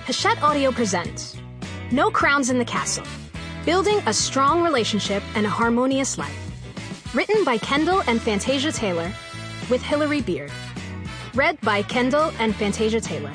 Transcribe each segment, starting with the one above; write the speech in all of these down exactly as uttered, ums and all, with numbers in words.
Hachette Audio presents No Crowns in the Castle, Building a Strong Relationship and a Harmonious Life. Written by Kendall and Fantasia Taylor, with Hillary Beard. Read by Kendall and Fantasia Taylor.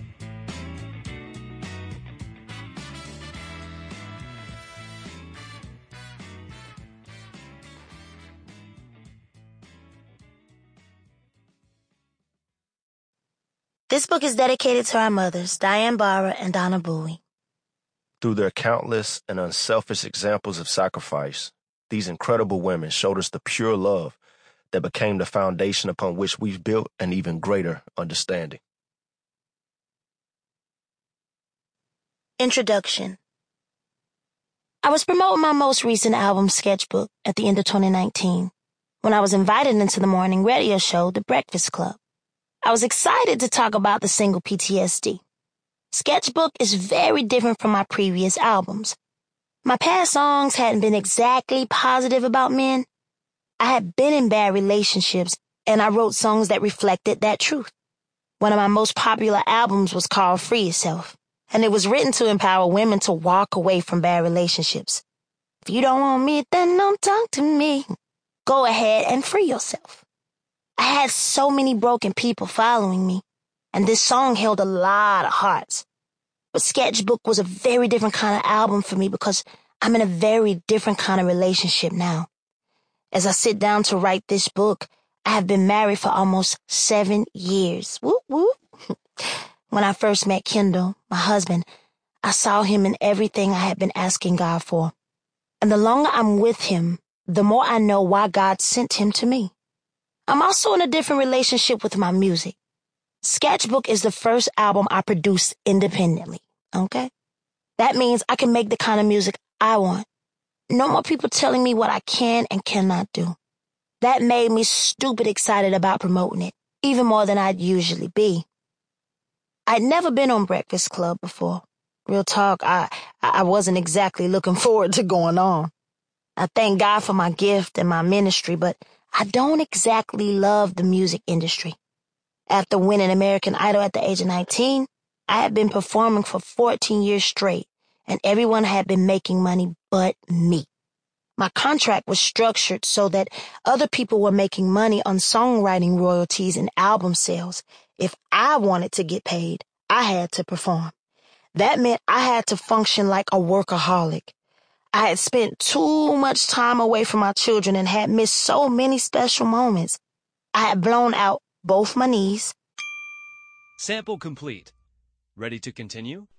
This book is dedicated to our mothers, Diane Barra and Donna Bowie. Through their countless and unselfish examples of sacrifice, these incredible women showed us the pure love that became the foundation upon which we've built an even greater understanding. Introduction. I was promoting my most recent album, Sketchbook, at the end of twenty nineteen, when I was invited into the morning radio show, The Breakfast Club. I was excited to talk about the single P T S D. Sketchbook is very different from my previous albums. My past songs hadn't been exactly positive about men. I had been in bad relationships, and I wrote songs that reflected that truth. One of my most popular albums was called Free Yourself, and it was written to empower women to walk away from bad relationships. If you don't want me, then don't talk to me. Go ahead and free yourself. I had so many broken people following me, and this song held a lot of hearts. But Sketchbook was a very different kind of album for me because I'm in a very different kind of relationship now. As I sit down to write this book, I have been married for almost seven years. Whoop, whoop. When I first met Kendall, my husband, I saw him in everything I had been asking God for. And the longer I'm with him, the more I know why God sent him to me. I'm also in a different relationship with my music. Sketchbook is the first album I produced independently, okay? That means I can make the kind of music I want. No more people telling me what I can and cannot do. That made me stupid excited about promoting it, even more than I'd usually be. I'd never been on Breakfast Club before. Real talk, I, I wasn't exactly looking forward to going on. I thank God for my gift and my ministry, but I don't exactly love the music industry. After winning American Idol at the age of nineteen, I had been performing for fourteen years straight, and everyone had been making money but me. My contract was structured so that other people were making money on songwriting royalties and album sales. If I wanted to get paid, I had to perform. That meant I had to function like a workaholic. I had spent too much time away from my children and had missed so many special moments. I had blown out both my knees. Sample complete. Ready to continue?